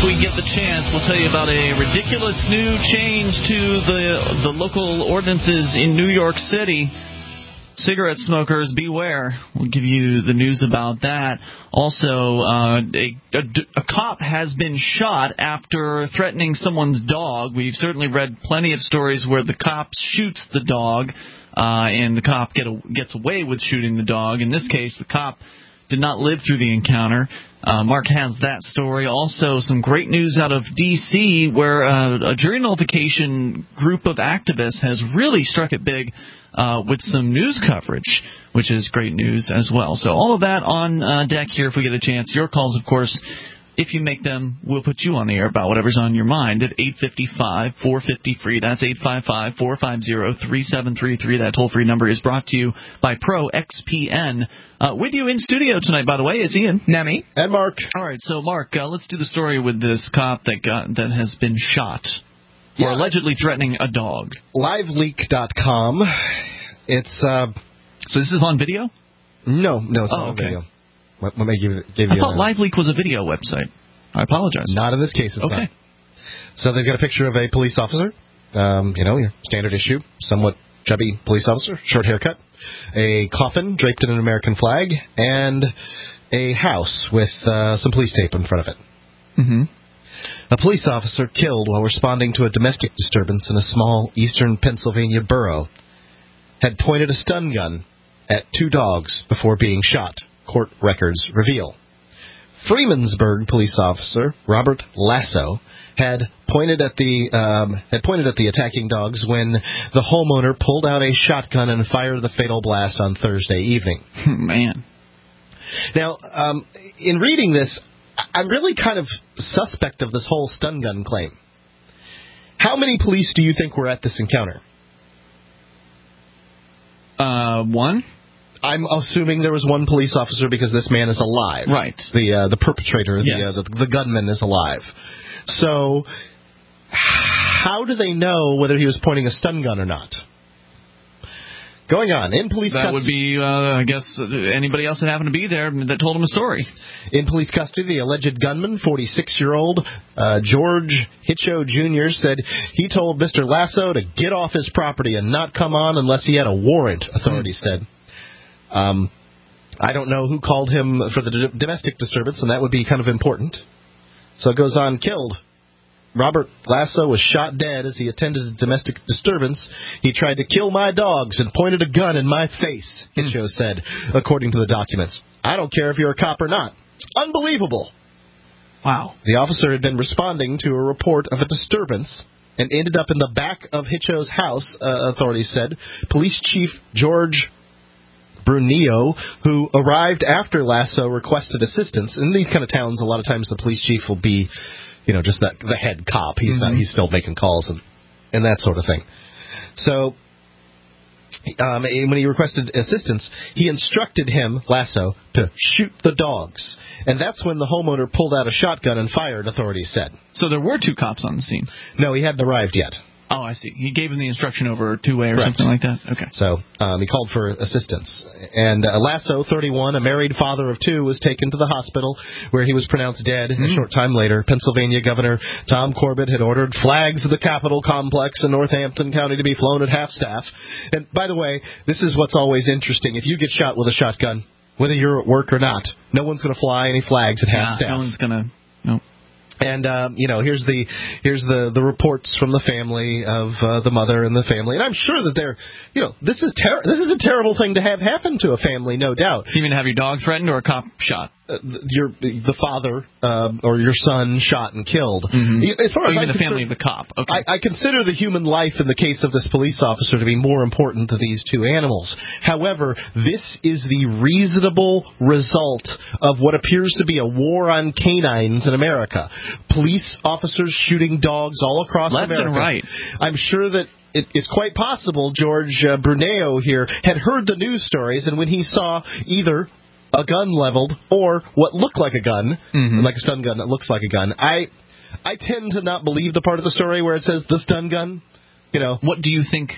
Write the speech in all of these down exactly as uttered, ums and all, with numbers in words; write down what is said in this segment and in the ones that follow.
we get the chance, we'll tell you about a ridiculous new change to the the local ordinances in New York City. Cigarette smokers, beware. We'll give you the news about that. Also, uh, a, a, a cop has been shot after threatening someone's dog. We've certainly read plenty of stories where the cop shoots the dog, uh, and the cop get a, gets away with shooting the dog. In this case, the cop did not live through the encounter. Uh, Mark has that story. Also, some great news out of D C where uh, a jury nullification group of activists has really struck it big uh, with some news coverage, which is great news as well. So all of that on uh, deck here if we get a chance. Your calls, of course, if you make them, we'll put you on the air about whatever's on your mind at eight five five, four five zero, free. That's eight five five, four five zero, three seven three three. That toll-free number is brought to you by Pro X P N. Uh, with you in studio tonight, by the way, is Ian. Nemi. And Mark. All right, so, Mark, uh, let's do the story with this cop that got that has been shot for yeah. allegedly threatening a dog. Live leak dot com. It's, uh... So this is on video? No, no, it's oh, not on okay. video. What, what may give, give I you thought a, LiveLeak was a video website. I apologize. Not in this case, it's okay. not. So they've got a picture of a police officer. Um, you know, your standard issue, somewhat chubby police officer, short haircut, a coffin draped in an American flag, and a house with uh, some police tape in front of it. Mm-hmm. A police officer killed while responding to a domestic disturbance in a small eastern Pennsylvania borough had pointed a stun gun at two dogs before being shot, court records reveal. Freemansburg police officer Robert Lasso had pointed at the um, had pointed at the attacking dogs when the homeowner pulled out a shotgun and fired the fatal blast on Thursday evening. Man. Now, um, in reading this, I'm really kind of suspect of this whole stun gun claim. How many police do you think were at this encounter? Uh, one. I'm assuming there was one police officer because this man is alive. Right. The uh, the perpetrator, yes. the, uh, the the gunman is alive. So, how do they know whether he was pointing a stun gun or not? Going on, in police That custody... would be, uh, I guess, anybody else that happened to be there that told him a story. In police custody, the alleged gunman, forty-six-year-old uh, George Hitcho Junior, said he told Mister Lasso to get off his property and not come on unless he had a warrant, authorities mm. said. Um, I don't know who called him for the d- domestic disturbance, and that would be kind of important. So it goes on, killed. Robert Lasso was shot dead as he attended a domestic disturbance. He tried to kill my dogs and pointed a gun in my face, Hitcho mm. said, according to the documents. I don't care if you're a cop or not. It's unbelievable. Wow. The officer had been responding to a report of a disturbance and ended up in the back of Hitcho's house, uh, authorities said. Police Chief George Brunio, who arrived after Lasso requested assistance. In these kind of towns, a lot of times the police chief will be, you know, just the, the head cop. He's mm-hmm. not. He's still making calls and, and that sort of thing. So um, when he requested assistance, he instructed him, Lasso, to shoot the dogs. And that's when the homeowner pulled out a shotgun and fired, authorities said. So there were two cops on the scene? No, he hadn't arrived yet. Oh, I see. He gave him the instruction over two-way or Correct. something like that? Okay. So um, he called for assistance. And uh, Lasso, thirty-one, a married father of two, was taken to the hospital where he was pronounced dead mm-hmm. a short time later. Pennsylvania Governor Tom Corbett had ordered flags of the Capitol complex in Northampton County to be flown at half-staff. And, by the way, this is what's always interesting. If you get shot with a shotgun, whether you're at work or not, no one's going to fly any flags at half-staff. No one's going to... No. And, um, you know, here's the here's the, the reports from the family of uh, the mother and the family. And I'm sure that they're, you know, this is ter- this is a terrible thing to have happen to a family, no doubt. You mean have your dog threatened or a cop shot? Uh, your the father uh, or your son shot and killed. Mm-hmm. As far or as even I the consider, family of the cop. Okay. I, I consider the human life in the case of this police officer to be more important to these two animals. However, this is the reasonable result of what appears to be a war on canines in America. Police officers shooting dogs all across Left America. and right. I'm sure that It, it's quite possible George uh, Bruneo here had heard the news stories, and when he saw either a gun leveled or what looked like a gun, mm-hmm. like a stun gun that looks like a gun, I I tend to not believe the part of the story where it says the stun gun. You know, what do you think?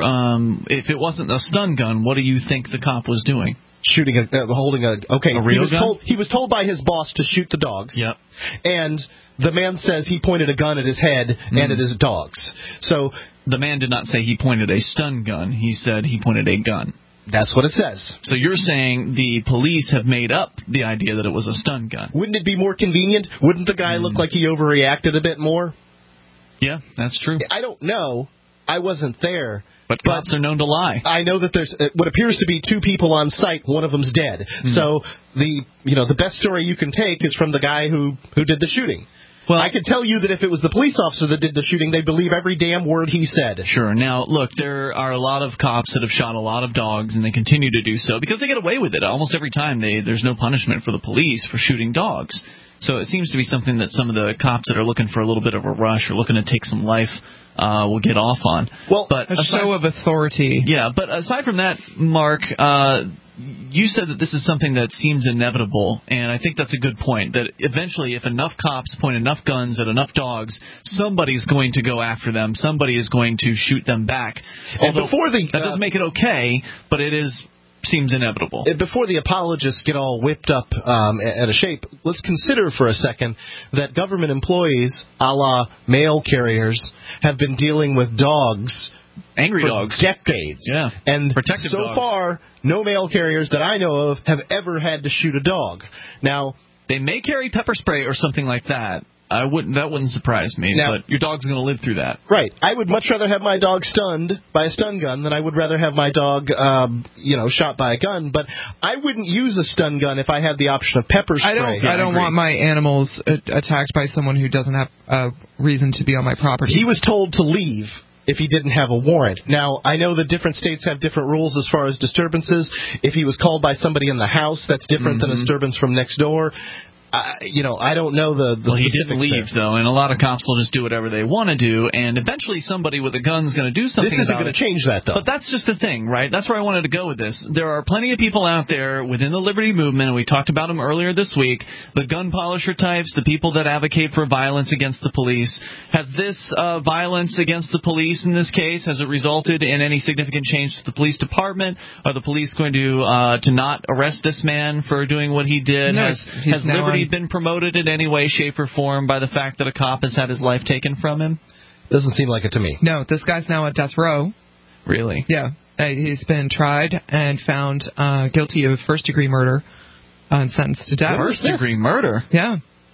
Um, if it wasn't a stun gun, what do you think the cop was doing? Shooting a, uh, holding a okay. A real he was gun? told he was told by his boss to shoot the dogs. Yep. And the man says he pointed a gun at his head mm. and at his dogs. So the man did not say he pointed a stun gun. He said he pointed a gun. That's what it says. So you're saying the police have made up the idea that it was a stun gun. Wouldn't it be more convenient? Wouldn't the guy mm. look like he overreacted a bit more? Yeah, that's true. I don't know. I wasn't there. But cops but are known to lie. I know that there's what appears to be two people on site. One of them's dead. Mm. So the you know the best story you can take is from the guy who, who did the shooting. Well, I could tell you that if it was the police officer that did the shooting, they'd believe every damn word he said. Sure. Now, look, there are a lot of cops that have shot a lot of dogs, and they continue to do so because they get away with it. Almost every time they, there's no punishment for the police for shooting dogs. So it seems to be something that some of the cops that are looking for a little bit of a rush or looking to take some life uh, will get off on. Well, but a aside, show of authority. Yeah, but aside from that, Mark, uh, you said that this is something that seems inevitable, and I think that's a good point, that eventually if enough cops point enough guns at enough dogs, somebody's going to go after them. Somebody is going to shoot them back. Although and before the, that uh, doesn't make it okay, but it is seems inevitable. Before the apologists get all whipped up um, at a shape, let's consider for a second that government employees, a la mail carriers, have been dealing with dogs Angry for dogs. decades. Yeah. And Protective so dogs. far, no mail carriers that I know of have ever had to shoot a dog. Now, they may carry pepper spray or something like that. I wouldn't. That wouldn't surprise me. Now, but your dog's going to live through that. Right. I would much rather have my dog stunned by a stun gun than I would rather have my dog, um, you know, shot by a gun. But I wouldn't use a stun gun if I had the option of pepper spray. I don't. Yeah, I don't I want my animals uh, attacked by someone who doesn't have a uh, reason to be on my property. He was told to leave if he didn't have a warrant. Now, I know that different states have different rules as far as disturbances. If he was called by somebody in the house, that's different mm-hmm. than a disturbance from next door. Uh, you know, I don't know the, the well, he didn't leave, there. though, and a lot of cops will just do whatever they want to do, and eventually somebody with a gun's going to do something This isn't going to change that, though. But that's just the thing, right? That's where I wanted to go with this. There are plenty of people out there within the Liberty Movement, and we talked about them earlier this week, the gun polisher types, the people that advocate for violence against the police. Has this uh, violence against the police in this case, has it resulted in any significant change to the police department? Are the police going to uh, to not arrest this man for doing what he did? No, has has Liberty on... been promoted in any way, shape, or form by the fact that a cop has had his life taken from him? Doesn't seem like it to me. No, this guy's now at death row. Really? Yeah. Uh, he's been tried and found uh, guilty of first-degree murder uh, and sentenced to death. First-degree murder? Yeah.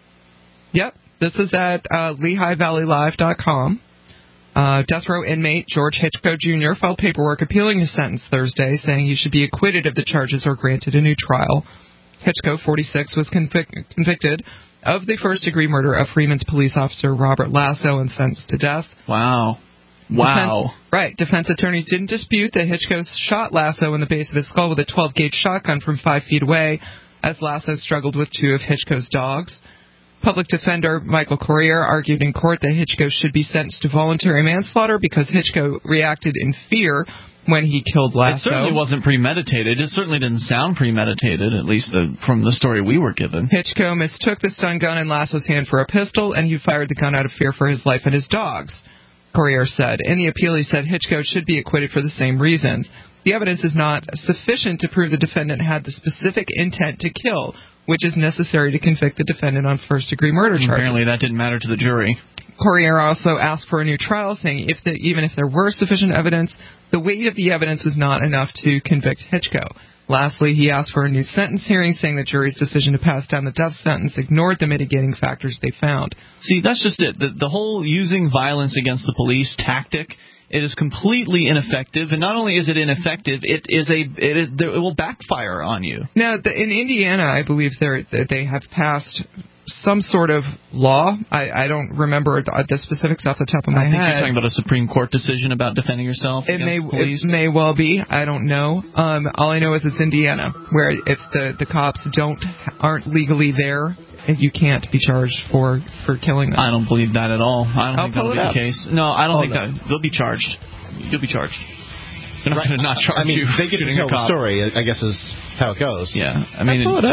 Yep. This is at uh, Lehigh Valley Live dot com. Uh, death row inmate George Hitchcock Junior filed paperwork appealing his sentence Thursday, saying he should be acquitted of the charges or granted a new trial. Hitchcock, forty-six, was convic- convicted of the first-degree murder of Freeman's police officer Robert Lasso and sentenced to death. Wow. Wow. Defense, right. Defense attorneys didn't dispute that Hitchcock shot Lasso in the base of his skull with a twelve-gauge shotgun from five feet away as Lasso struggled with two of Hitchcock's dogs. Public defender Michael Corrier argued in court that Hitchcock should be sentenced to voluntary manslaughter because Hitchcock reacted in fear when he killed Lasso. It certainly wasn't premeditated. It certainly didn't sound premeditated, at least the, from the story we were given. Hitchcock mistook the stun gun in Lasso's hand for a pistol, and he fired the gun out of fear for his life and his dogs, Corrier said. In the appeal, he said Hitchcock should be acquitted for the same reasons. The evidence is not sufficient to prove the defendant had the specific intent to kill, which is necessary to convict the defendant on first-degree murder charges. Apparently that didn't matter to the jury. Corrier also asked for a new trial, saying if the, even if there were sufficient evidence, the weight of the evidence was not enough to convict Hitchcock. Lastly, he asked for a new sentence hearing, saying the jury's decision to pass down the death sentence ignored the mitigating factors they found. See, that's just it. The, the whole using violence against the police tactic, it is completely ineffective, and not only is it ineffective, it is a it, is, it will backfire on you. Now, the, in Indiana, I believe they have passed some sort of law. I, I don't remember the, the specifics off the top of my head. I think head. you're talking about a Supreme Court decision about defending yourself it against may, the police. It may well be. I don't know. Um, all I know is it's Indiana, where if the, the cops don't aren't legally there, you can't be charged for, for killing them. I don't believe that at all. I don't I'll think that'll be up. the case. No, I don't oh, think no. that. They'll be charged. You'll be charged. They're not right. going to not charge I mean, you. they get to tell the story, I guess, is how it goes. Yeah. I mean, I'll pull it up.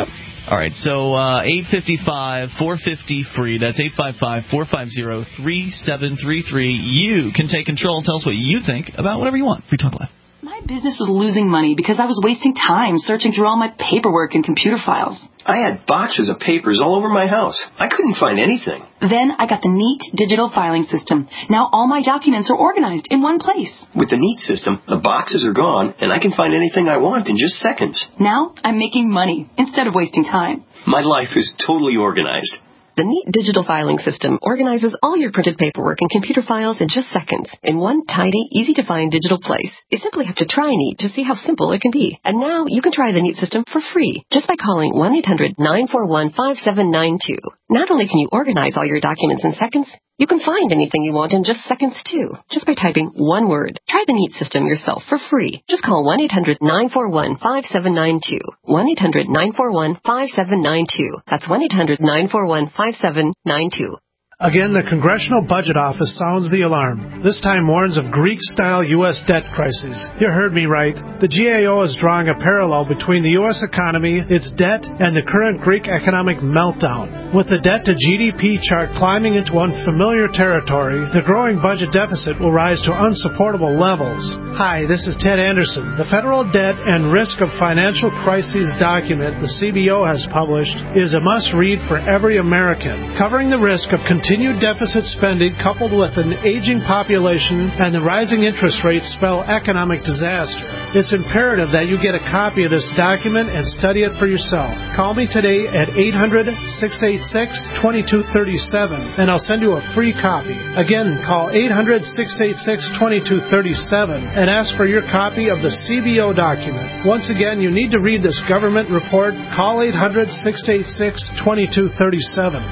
All right, so uh, eight five five, four five zero, free. That's eight five five, four five zero, three seven three three. You can take control. Tell us what you think about whatever you want. Free Talk Live. My business was losing money because I was wasting time searching through all my paperwork and computer files. I had boxes of papers all over my house. I couldn't find anything. Then I got the Neat digital filing system. Now all my documents are organized in one place. With the Neat system, the boxes are gone, and I can find anything I want in just seconds. Now I'm making money instead of wasting time. My life is totally organized. The Neat digital filing system organizes all your printed paperwork and computer files in just seconds in one tidy, easy-to-find digital place. You simply have to try Neat to see how simple it can be. And now you can try the Neat system for free just by calling one eight hundred nine four one five seven nine two. Not only can you organize all your documents in seconds, you can find anything you want in just seconds, too, just by typing one word. Try the Neat system yourself for free. Just call one eight hundred nine four one five seven nine two. one eight hundred nine four one five seven nine two. That's one eight hundred nine four one five seven nine two. Again, the Congressional Budget Office sounds the alarm. This time warns of Greek-style U S debt crisis. You heard me right. The G A O is drawing a parallel between the U S economy, its debt, and the current Greek economic meltdown. With the debt-to-G D P chart climbing into unfamiliar territory, the growing budget deficit will rise to unsupportable levels. Hi, this is Ted Anderson. The Federal Debt and Risk of Financial Crises document the C B O has published is a must-read for every American, covering the risk of continued Continued deficit spending coupled with an aging population and the rising interest rates spell economic disaster. It's imperative that you get a copy of this document and study it for yourself. Call me today at eight hundred, six eight six, two two three seven and I'll send you a free copy. Again, call eight hundred, six eight six, two two three seven and ask for your copy of the C B O document. Once again, you need to read this government report. Call eight hundred, six eight six, two two three seven.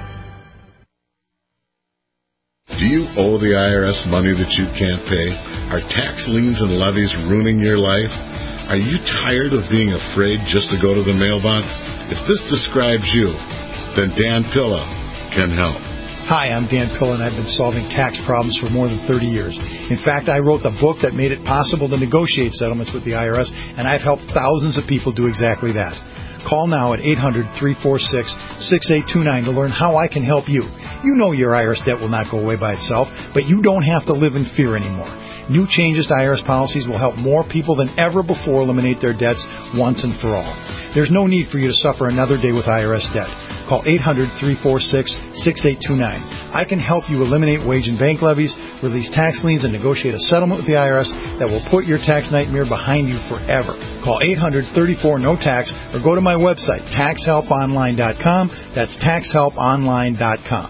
Do you owe the I R S money that you can't pay? Are tax liens and levies ruining your life? Are you tired of being afraid just to go to the mailbox? If this describes you, then Dan Pilla can help. Hi, I'm Dan Pilla, and I've been solving tax problems for more than thirty years. In fact, I wrote the book that made it possible to negotiate settlements with the I R S, and I've helped thousands of people do exactly that. Call now at eight hundred, three four six, six eight two nine to learn how I can help you. You know your I R S debt will not go away by itself, but you don't have to live in fear anymore. New changes to I R S policies will help more people than ever before eliminate their debts once and for all. There's no need for you to suffer another day with I R S debt. Call eight hundred, three four six, six eight two nine. I can help you eliminate wage and bank levies, release tax liens, and negotiate a settlement with the I R S that will put your tax nightmare behind you forever. Call eight hundred, thirty-four, no tax or go to my website, tax help online dot com. That's tax help online dot com.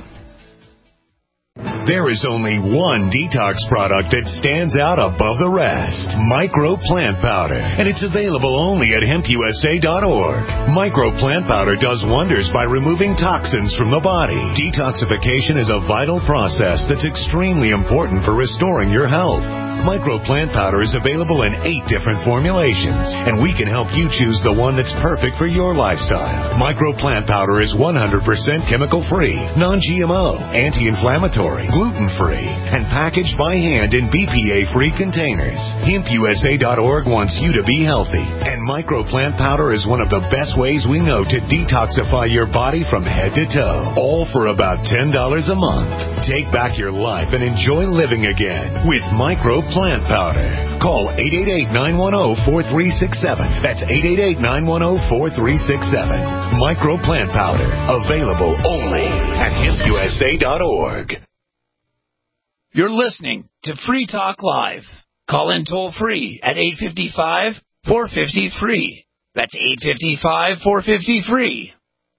There is only one detox product that stands out above the rest. Micro Plant Powder. And it's available only at hemp U S A dot org. Micro Plant Powder does wonders by removing toxins from the body. Detoxification is a vital process that's extremely important for restoring your health. Micro Plant Powder is available in eight different formulations, and we can help you choose the one that's perfect for your lifestyle. Micro Plant Powder is one hundred percent chemical-free, non G M O, anti-inflammatory, gluten-free, and packaged by hand in B P A-free containers. hemp U S A dot org wants you to be healthy, and Micro Plant Powder is one of the best ways we know to detoxify your body from head to toe, all for about ten dollars a month. Take back your life and enjoy living again with Micro Plant Powder. Call eight eight eight, nine one zero, four three six seven. That's eight eight eight, nine one zero, four three six seven. Micro Plant Powder. Available only at hemp U S A dot org. You're listening to Free Talk Live. Call in toll free at eight five five, four five zero, free. That's eight five five, four five zero, free.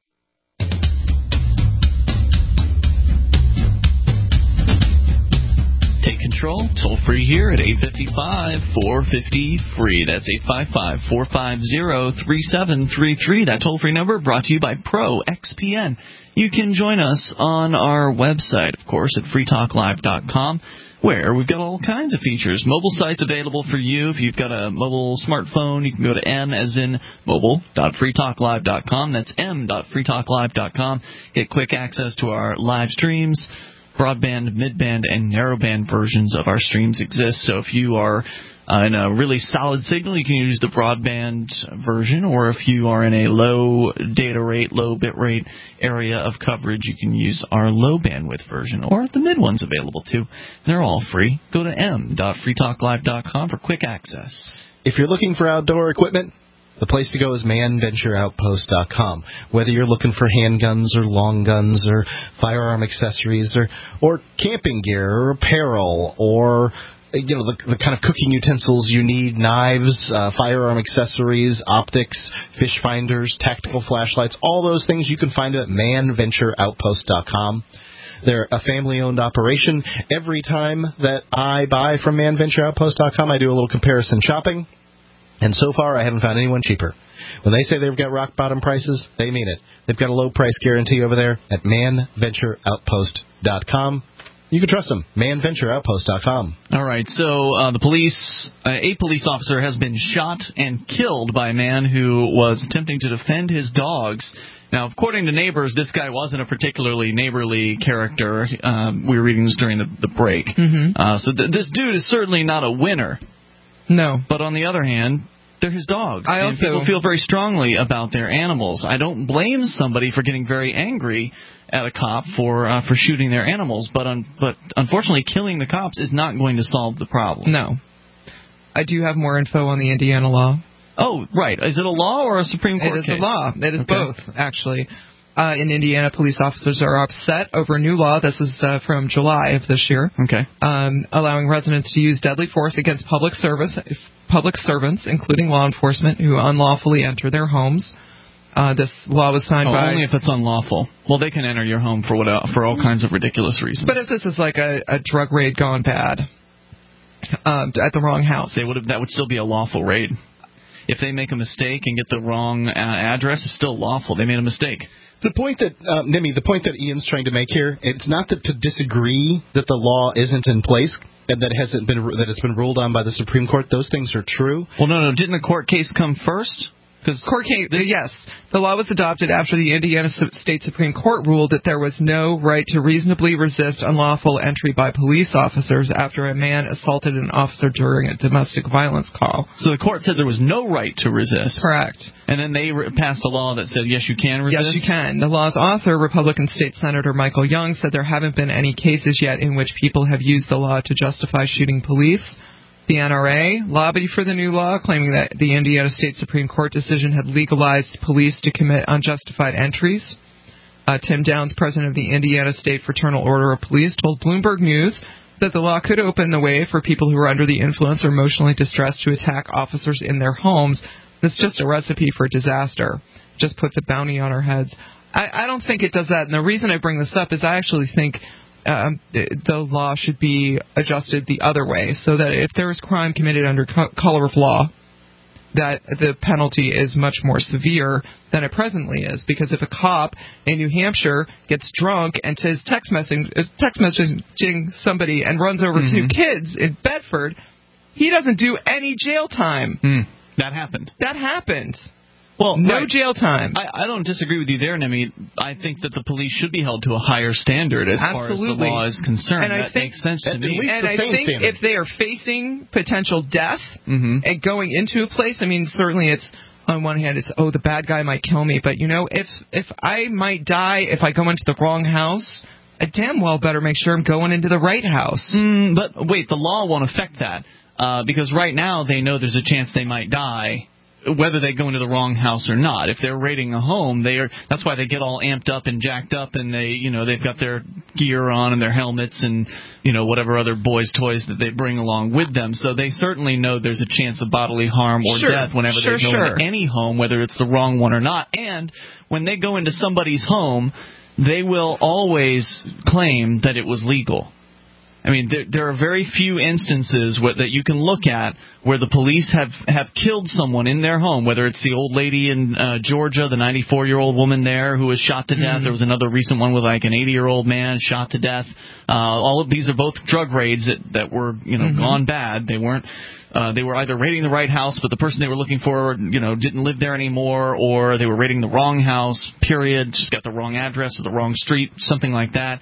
Take control, toll free here at eight five five, four five zero, free. That's eight five five, four five zero, three seven three three. That toll-free number brought to you by Pro X P N. You can join us on our website, of course, at free talk live dot com, where we've got all kinds of features. Mobile sites available for you. If you've got a mobile smartphone, you can go to m as in mobile dot free talk live dot com. That's m dot free talk live dot com. Get quick access to our live streams. Broadband, midband, and narrowband versions of our streams exist. So if you are uh, in a really solid signal, you can use the broadband version, or if you are in a low data rate, low bit rate area of coverage, you can use our low bandwidth version, or the mid one's available too. They're all free. Go to m dot free talk live dot com for quick access. If you're looking for outdoor equipment, the place to go is man venture outpost dot com. Whether you're looking for handguns or long guns or firearm accessories or, or camping gear or apparel or you know the, the kind of cooking utensils you need, knives, uh, firearm accessories, optics, fish finders, tactical flashlights, all those things you can find at man venture outpost dot com. They're a family-owned operation. Every time that I buy from man venture outpost dot com, I do a little comparison shopping. And so far, I haven't found anyone cheaper. When they say they've got rock-bottom prices, they mean it. They've got a low-price guarantee over there at man venture outpost dot com. You can trust them. man venture outpost dot com. All right, so uh, the police, uh, a police officer has been shot and killed by a man who was attempting to defend his dogs. Now, according to neighbors, this guy wasn't a particularly neighborly character. Um, we were reading this during the, the break. Mm-hmm. Uh, so th- this dude is certainly not a winner. No. But on the other hand, they're his dogs. I and also, people feel very strongly about their animals. I don't blame somebody for getting very angry at a cop for uh, for shooting their animals, but un- but unfortunately, killing the cops is not going to solve the problem. No. I do have more info on the Indiana law. Oh, right. Is it a law or a Supreme Court case? It is case? a law. It is okay. both, actually. Uh, in Indiana, police officers are upset over a new law. This is uh, from July of this year. Okay. Um, allowing residents to use deadly force against public service, public servants, including law enforcement, who unlawfully enter their homes. Uh, this law was signed oh, by... Only if it's unlawful. Well, they can enter your home for what for all kinds of ridiculous reasons. But if this is like a, a drug raid gone bad uh, at the wrong house... They would have, that would still be a lawful raid. If they make a mistake and get the wrong uh, address, it's still lawful. They made a mistake. The point that, uh, Nimmy, the point that Ian's trying to make here, it's not that to disagree that the law isn't in place and that it hasn't been that it's been ruled on by the Supreme Court. Those things are true. Well, no, no. Didn't the court case come first? Because court case, this, yes, the law was adopted after the Indiana State Supreme Court ruled that there was no right to reasonably resist unlawful entry by police officers after a man assaulted an officer during a domestic violence call. So the court said there was no right to resist. Correct. And then they re- passed a law that said, yes, you can resist? Yes, you can. The law's author, Republican State Senator Michael Young, said there haven't been any cases yet in which people have used the law to justify shooting police. The N R A lobbied for the new law, claiming that the Indiana State Supreme Court decision had legalized police to commit unjustified entries. Uh, Tim Downs, president of the Indiana State Fraternal Order of Police, told Bloomberg News that the law could open the way for people who are under the influence or emotionally distressed to attack officers in their homes. It's just a recipe for disaster. Just puts a bounty on our heads. I, I don't think it does that. And the reason I bring this up is I actually think Um, the law should be adjusted the other way, so that if there is crime committed under co- color of law, that the penalty is much more severe than it presently is. Because if a cop in New Hampshire gets drunk and is text messaging, is text messaging somebody and runs over mm-hmm. two kids in Bedford, he doesn't do any jail time. Mm, that happened. That happened. Well, no right. jail time. I, I don't disagree with you there, Nemi. I think that the police should be held to a higher standard as Absolutely. far as the law is concerned. And that I think, makes sense to at me. least and the I same think standard. if they are facing potential death mm-hmm. and going into a place, I mean, certainly it's, on one hand, it's, oh, the bad guy might kill me. But, you know, if if I might die if I go into the wrong house, I damn well better make sure I'm going into the right house. Mm, but wait, the law won't affect that. Uh, because right now they know there's a chance they might die, whether they go into the wrong house or not. If they're raiding a home, they are. That's why they get all amped up and jacked up, and they, you know, they've got their gear on and their helmets and, you know, whatever other boys' toys that they bring along with them. So they certainly know there's a chance of bodily harm or sure, death whenever sure, they go sure. into any home, whether it's the wrong one or not. And when they go into somebody's home, they will always claim that it was legal. I mean, there, there are very few instances where, that you can look at where the police have, have killed someone in their home, whether it's the old lady in uh, Georgia, the ninety-four-year-old woman there who was shot to death. Mm-hmm. There was another recent one with like an eighty-year-old man shot to death. Uh, all of these are both drug raids that, that were, you know, mm-hmm. gone bad. They weren't. Uh, they were either raiding the right house, but the person they were looking for, you know, didn't live there anymore, or they were raiding the wrong house, period, just got the wrong address or the wrong street, something like that.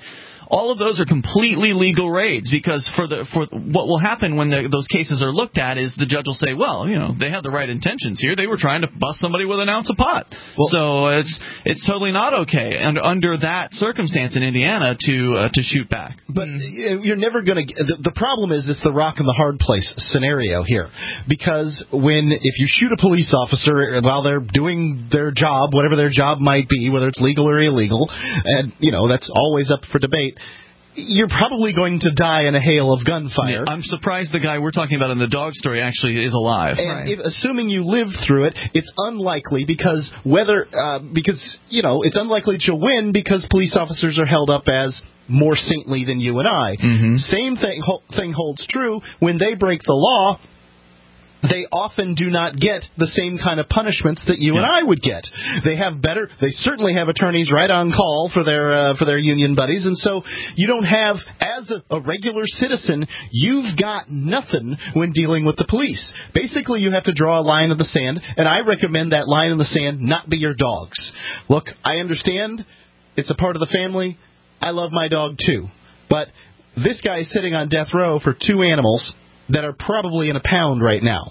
all of those are completely legal raids, because for the for what will happen when the, those cases are looked at is the judge will say, well, you know, they had the right intentions here. They were trying to bust somebody with an ounce of pot. Well, so it's it's totally not okay and under that circumstance in Indiana to uh, to shoot back. But you're never going to. The, the problem is it's the rock and the hard place scenario here, because when if you shoot a police officer while they're doing their job, whatever their job might be, whether it's legal or illegal, and you know that's always up for debate, you're probably going to die in a hail of gunfire. Yeah, I'm surprised the guy we're talking about in the dog story actually is alive. And right. if, assuming you lived through it, it's unlikely because whether uh, because you know it's unlikely that you'll win because police officers are held up as more saintly than you and I. Mm-hmm. Same thing ho- thing holds true when they break the law. They often do not get the same kind of punishments that you yeah. and I would get. They have better. They certainly have attorneys right on call for their uh, for their union buddies, and so you don't have, as a, a regular citizen, you've got nothing when dealing with the police. Basically, you have to draw a line in the sand, and I recommend that line in the sand not be your dogs. Look, I understand it's a part of the family. I love my dog too, but this guy is sitting on death row for two animals that are probably in a pound right now,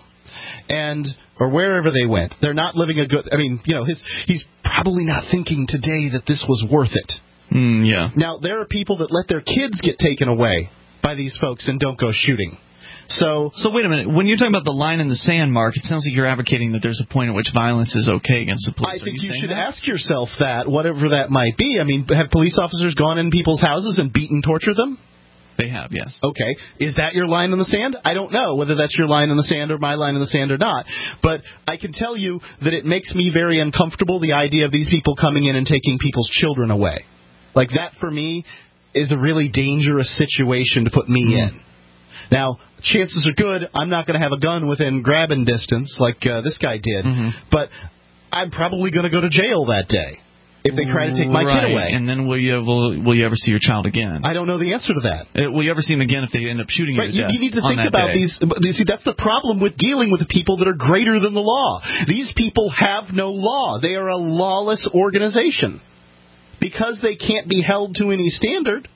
and or wherever they went. They're not living a good. I mean, you know, his he's probably not thinking today that this was worth it. Mm, yeah. Now there are people that let their kids get taken away by these folks and don't go shooting. So, so wait a minute. When you're talking about the line in the sand, Mark, it sounds like you're advocating that there's a point at which violence is okay against the police. I think you, you should that? ask yourself that, whatever that might be. I mean, have police officers gone in people's houses and beaten, tortured them? They have, yes. Okay. Is that your line in the sand? I don't know whether that's your line in the sand or my line in the sand or not. But I can tell you that it makes me very uncomfortable, the idea of these people coming in and taking people's children away. Like, that for me is a really dangerous situation to put me mm. in. Now, chances are good I'm not going to have a gun within grabbing distance like uh, this guy did. Mm-hmm. But I'm probably going to go to jail that day if they try to take my right. kid away. And then will you will, will you ever see your child again? I don't know the answer to that. Uh, will you ever see him again if they end up shooting right. you to you, death you need to think on that about day? these. You see, that's the problem with dealing with the people that are greater than the law. These people have no law. They are a lawless organization. Because they can't be held to any standard,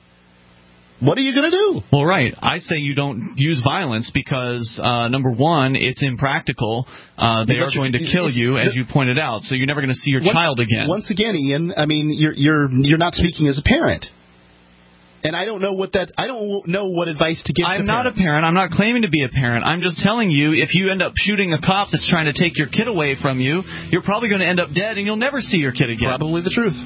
what are you going to do? Well, right. I say you don't use violence because, uh, number one, it's impractical. Uh, they are going to kill you, as you pointed out, so you're never going to see your once, child again. Once again, Ian, I mean, you're you're you're not speaking as a parent. And I don't know what that I don't know what advice to give I'm to not parents. a parent. I'm not claiming to be a parent. I'm just telling you, if you end up shooting a cop that's trying to take your kid away from you, you're probably going to end up dead and you'll never see your kid again. Probably the truth.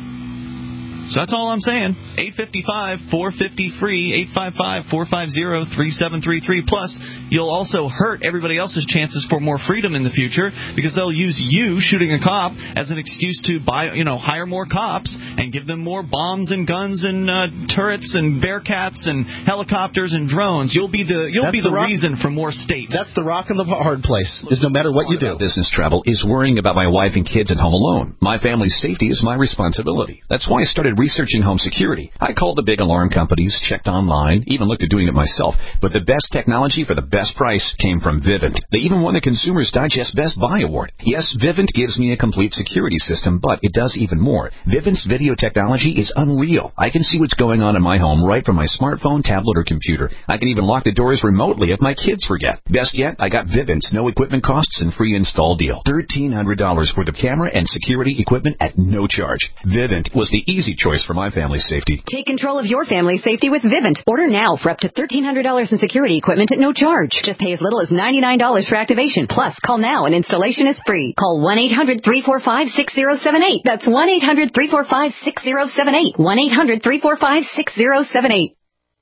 So that's all I'm saying. eight five five, four five zero, free, eight five five, four five zero, three seven three three. Plus, you'll also hurt everybody else's chances for more freedom in the future because they'll use you shooting a cop as an excuse to buy, you know, hire more cops and give them more bombs and guns and uh, turrets and Bearcats and helicopters and drones. You'll be the you'll that's be the, the rock, reason for more state. That's the rock and the hard place. Is no matter what you do. Business travel is worrying about my wife and kids at home alone. My family's safety is my responsibility. That's why I started researching home security. I called the big alarm companies, checked online, even looked at doing it myself. But the best technology for the best price came from Vivint. They even won the Consumer's Digest Best Buy Award. Yes, Vivint gives me a complete security system, but it does even more. Vivint's video technology is unreal. I can see what's going on in my home right from my smartphone, tablet, or computer. I can even lock the doors remotely if my kids forget. Best yet, I got Vivint's no equipment costs and free install deal. thirteen hundred dollars worth of camera and security equipment at no charge. Vivint was the easy choice for my family's safety. Take control of your family's safety with Vivint. Order now for up to thirteen hundred dollars in security equipment at no charge. Just pay as little as ninety-nine dollars for activation. Plus, call now and installation is free. Call one eight hundred, three four five, six zero seven eight. That's one eight hundred, three four five, six zero seven eight. one eight hundred, three four five, six zero seven eight.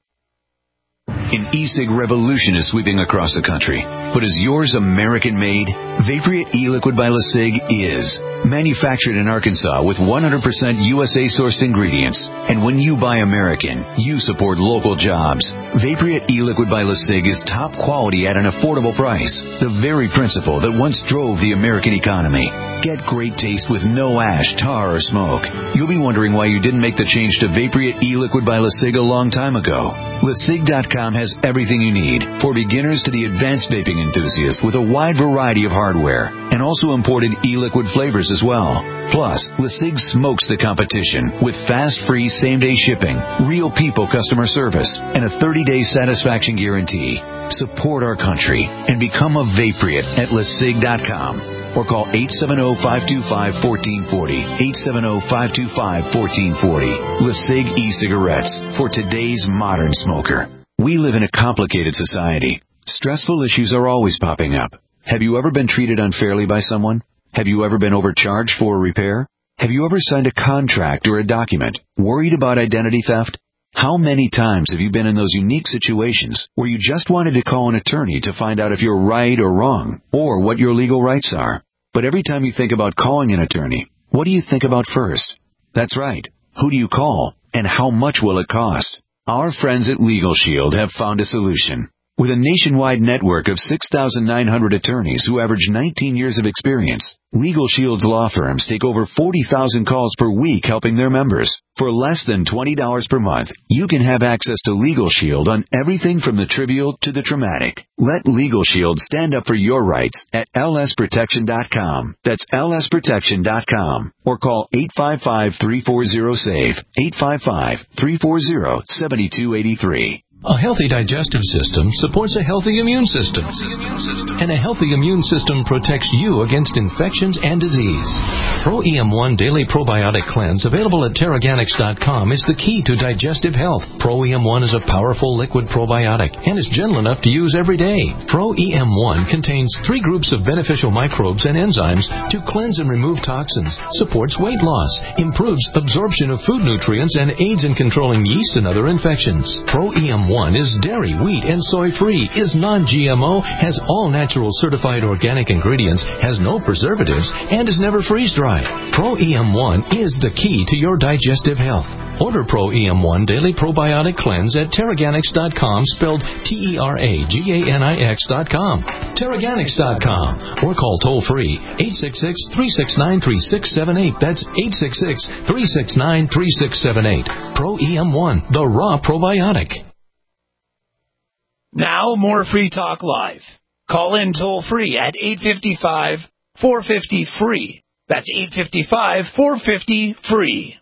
An e-cig revolution is sweeping across the country. But is yours American-made? Vaporite e-liquid by LeSig is. Manufactured in Arkansas with one hundred percent U S A-sourced ingredients. And when you buy American, you support local jobs. Vaporite e-liquid by LeSig is top quality at an affordable price. The very principle that once drove the American economy. Get great taste with no ash, tar, or smoke. You'll be wondering why you didn't make the change to Vaporite e-liquid by LeSig a long time ago. LeSig dot com has everything you need, for beginners to the advanced vaping enthusiast, with a wide variety of hardware, and also imported e-liquid flavors as well. Plus, LeSig smokes the competition with fast, free, same-day shipping, real people customer service, and a thirty-day satisfaction guarantee. Support our country and become a Vapriot at LeSig dot com. Or call eight seven zero, five two five, one four four zero, eight seven zero, five two five, one four four zero. LeSig e-cigarettes, for today's modern smoker. We live in a complicated society. Stressful issues are always popping up. Have you ever been treated unfairly by someone? Have you ever been overcharged for a repair? Have you ever signed a contract or a document worried about identity theft? How many times have you been in those unique situations where you just wanted to call an attorney to find out if you're right or wrong, or what your legal rights are? But every time you think about calling an attorney, what do you think about first? That's right. Who do you call, and how much will it cost? Our friends at Legal Shield have found a solution. With a nationwide network of six thousand nine hundred attorneys who average nineteen years of experience, Legal Shield's law firms take over forty thousand calls per week helping their members. For less than twenty dollars per month, you can have access to Legal Shield on everything from the trivial to the traumatic. Let Legal Shield stand up for your rights at L S protection dot com. That's L S protection dot com. Or call eight five five, three four zero, SAVE, eight five five, three four zero, seven two eight three. A healthy digestive system supports a healthy immune system. And a healthy immune system protects you against infections and disease. Pro E M one Daily Probiotic Cleanse, available at Terraganics dot com, is the key to digestive health. Pro E M one is a powerful liquid probiotic and is gentle enough to use every day. Pro E M one contains three groups of beneficial microbes and enzymes to cleanse and remove toxins, supports weight loss, improves absorption of food nutrients, and aids in controlling yeast and other infections. Pro E M one is dairy, wheat, and soy-free, is non-G M O, has all natural certified organic ingredients, has no preservatives, and is never freeze-dried. Pro E M one is the key to your digestive health. Order Pro E M one Daily Probiotic Cleanse at Terraganics dot com, spelled T E R A G A N I X dot com. Terraganics dot com. Or call toll-free eight six six, three six nine, three six seven eight. That's eight six six, three six nine, three six seven eight. Pro E M one, the raw probiotic. Now, more Free Talk Live. Call in toll-free at eight five five, four five zero, free. That's eight five five, four five zero, free.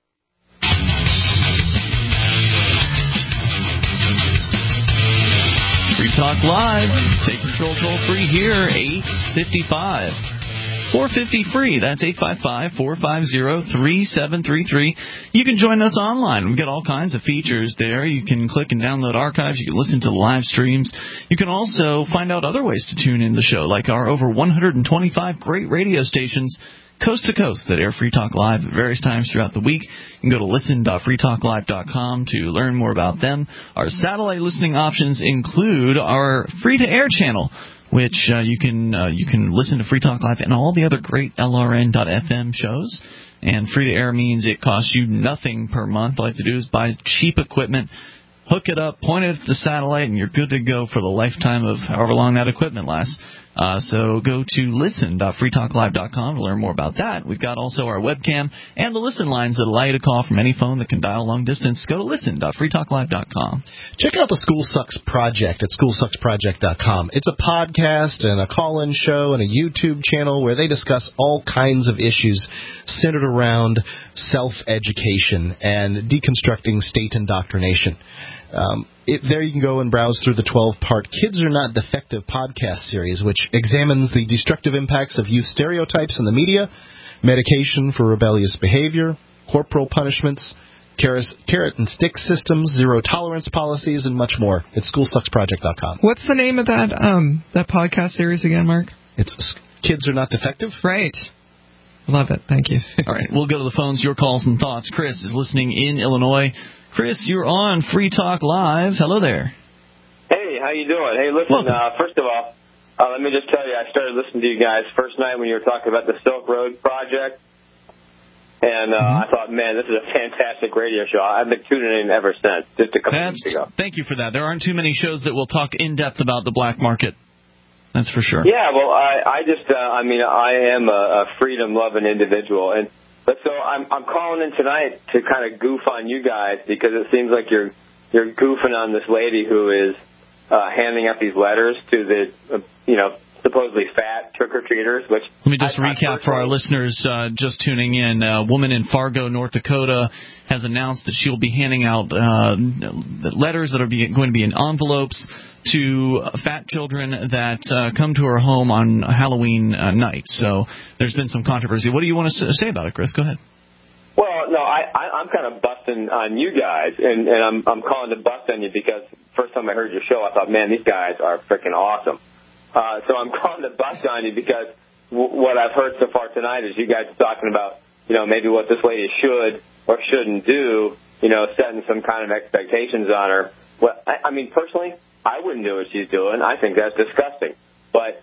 Free Talk Live. Take control toll-free here, eight five five, four five zero, free. That's eight five five, four five zero, three seven three three. You can join us online. We've got all kinds of features there. You can click and download archives. You can listen to the live streams. You can also find out other ways to tune in the show, like our over one hundred twenty-five great radio stations coast to coast that air Free Talk Live at various times throughout the week. You can go to listen dot free talk live dot com to learn more about them. Our satellite listening options include our free-to-air channel, which uh, you can uh, you can listen to Free Talk Live and all the other great L R N dot F M shows. And free-to-air means it costs you nothing per month. All you have to do is buy cheap equipment, hook it up, point it at the satellite, and you're good to go for the lifetime of however long that equipment lasts. Uh, so go to listen dot free talk live dot com to learn more about that. We've got also our webcam and the listen lines that allow you to call from any phone that can dial long distance. Go to listen dot free talk live dot com. Check out the School Sucks Project at school sucks project dot com. It's a podcast and a call-in show and a YouTube channel where they discuss all kinds of issues centered around self-education and deconstructing state indoctrination. Um, it, there you can go and browse through the twelve-part Kids Are Not Defective podcast series, which examines the destructive impacts of youth stereotypes in the media, medication for rebellious behavior, corporal punishments, carrot and stick systems, zero-tolerance policies, and much more. It's school sucks project dot com. What's the name of that um, that podcast series again, Mark? It's Kids Are Not Defective. Right. Love it. Thank you. All right, we'll go to the phones, your calls and thoughts. Chris is listening in Illinois. Chris, you're on Free Talk Live. Hello there. Hey, how you doing? Hey, listen, uh, first of all, uh, let me just tell you, I started listening to you guys first night when you were talking about the Silk Road Project, and uh, mm-hmm. I thought, man, this is a fantastic radio show. I've been tuning in ever since, just a couple That's, weeks ago. Thank you for that. There aren't too many shows that will talk in-depth about the black market. That's for sure. Yeah, well, I, I just, uh, I mean, I am a, a freedom-loving individual, and but so I'm I'm calling in tonight to kind of goof on you guys because it seems like you're you're goofing on this lady who is uh, handing out these letters to the, uh, you know, supposedly fat trick-or-treaters, which... Let me just I, recap I for our listeners uh, just tuning in. A woman in Fargo, North Dakota, has announced that she will be handing out uh, letters that are be, going to be in envelopes to fat children that uh, come to her home on Halloween uh, night. So there's been some controversy. What do you want to say about it, Chris? Go ahead. Well, no, I, I, I'm kind of busting on you guys, and, and I'm, I'm calling to bust on you because first time I heard your show, I thought, man, these guys are freaking awesome. Uh, so I'm calling to bust on you because w- what I've heard so far tonight is you guys talking about, you know, maybe what this lady should or shouldn't do, you know, setting some kind of expectations on her. Well, I, I mean, personally, I wouldn't do what she's doing. I think that's disgusting. But,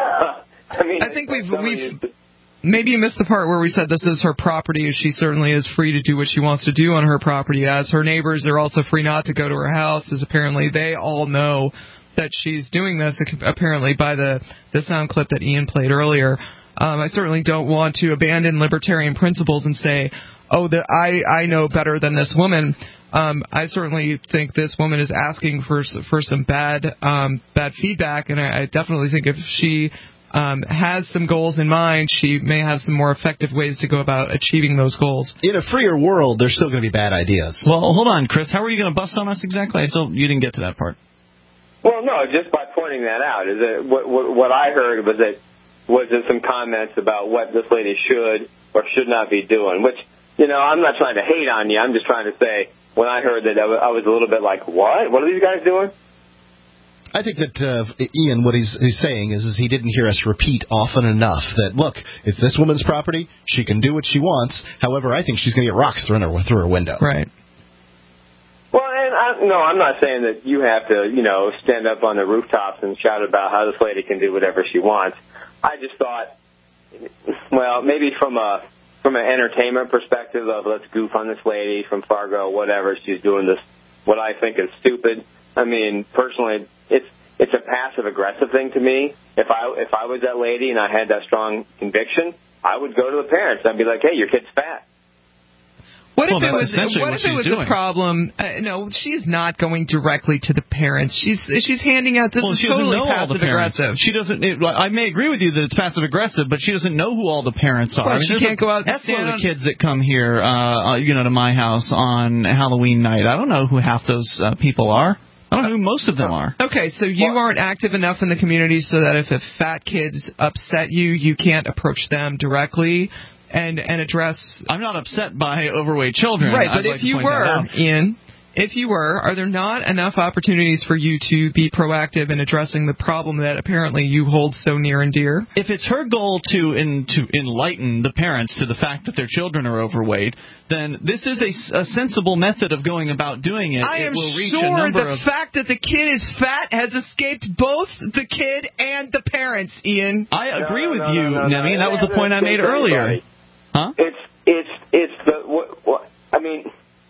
I mean... I think we've... we've maybe you missed the part where we said this is her property. She certainly is free to do what she wants to do on her property. As her neighbors, they're also free not to go to her house, as apparently they all know that she's doing this, apparently, by the, the sound clip that Ian played earlier. Um, I certainly don't want to abandon libertarian principles and say, oh, that I, I know better than this woman. Um, I certainly think this woman is asking for for some bad um, bad feedback, and I, I definitely think if she um, has some goals in mind, she may have some more effective ways to go about achieving those goals. In a freer world, there's still going to be bad ideas. Well, hold on, Chris. How are you going to bust on us exactly? I still you didn't get to that part. Well, no, just by pointing that out. Is that what, what, what I heard was that was there some comments about what this lady should or should not be doing, which, you know, I'm not trying to hate on you. I'm just trying to say when I heard that, I was a little bit like, what? What are these guys doing? I think that, uh, Ian, what he's, he's saying is, is he didn't hear us repeat often enough that, look, it's this woman's property. She can do what she wants. However, I think she's going to get rocks thrown her, through her window. Right. Well, and I, no, I'm not saying that you have to, you know, stand up on the rooftops and shout about how this lady can do whatever she wants. I just thought, well, maybe from a from an entertainment perspective of let's goof on this lady from Fargo, whatever, she's doing this, what I think is stupid. I mean, personally, it's it's a passive-aggressive thing to me. If I if I was that lady and I had that strong conviction, I would go to the parents. I'd be like, hey, your kid's fat. What well, if it was, what what if it was doing. a problem? Uh, no, she's not going directly to the parents. She's she's handing out this well, is she totally doesn't know all the parents. passive-aggressive. She doesn't. It, I may agree with you that it's passive-aggressive, but she doesn't know who all the parents are. Well, I mean, she can't a, go out and That's one stand of the kids that come here, uh, you know, to my house on Halloween night. I don't know who half those uh, people are. I don't know who most of them are. Okay, so you aren't active enough in the community so that if, if fat kids upset you, you can't approach them directly and and address... I'm not upset by overweight children. Right, but I'd if like to you point were, that out. Ian, if you were, are there not enough opportunities for you to be proactive in addressing the problem that apparently you hold so near and dear? If it's her goal to in, to enlighten the parents to the fact that their children are overweight, then this is a, a sensible method of going about doing it. I it am will reach sure a number the of fact that the kid is fat has escaped both the kid and the parents, Ian. I agree no, with no, you, no, no, Nemi. no. That was the point I made earlier. Huh? It's it's it's the what, what I mean.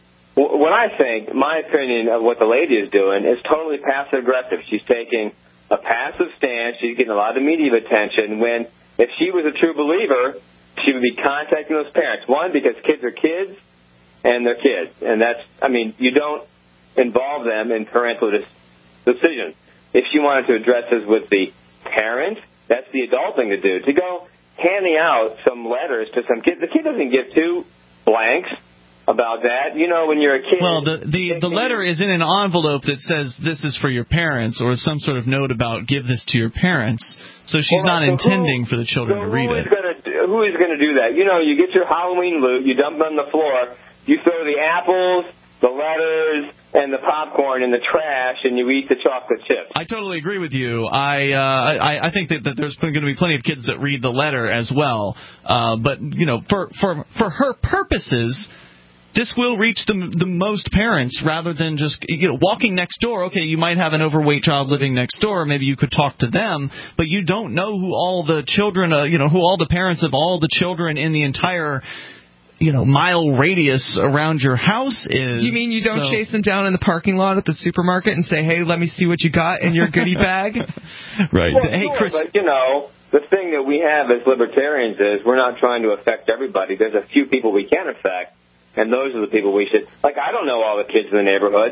What I think, my opinion of what the lady is doing is totally passive-aggressive. She's taking a passive stance. She's getting a lot of media attention when, if she was a true believer, she would be contacting those parents. One, because kids are kids, and they're kids. And that's, I mean, you don't involve them in parental decisions. If she wanted to address this with the parent, that's the adult thing to do. To go handing out some letters to some kid, the kid doesn't give two blanks about that. You know, when you're a kid... Well, the the, the letter is in an envelope that says this is for your parents, or some sort of note about give this to your parents. So she's well, not so intending who, for the children so to read who it. Is gonna, who is going to do that? You know, you get your Halloween loot, you dump it on the floor, you throw the apples, the letters, and the popcorn in the trash, and you eat the chocolate chips. I totally agree with you. I uh, I, I think that, that there's going to be plenty of kids that read the letter as well. Uh, but, you know, for, for, for her purposes... This will reach the the most parents rather than just, you know, walking next door. Okay, you might have an overweight child living next door. Maybe you could talk to them, but you don't know who all the children, uh, you know, who all the parents of all the children in the entire, you know, mile radius around your house is. You mean you don't so, chase them down in the parking lot at the supermarket and say, hey, let me see what you got in your goodie bag? Right. Well, hey, sure, Chris. But, you know, the thing that we have as libertarians is we're not trying to affect everybody. There's a few people we can affect. And those are the people we should, like, I don't know all the kids in the neighborhood, but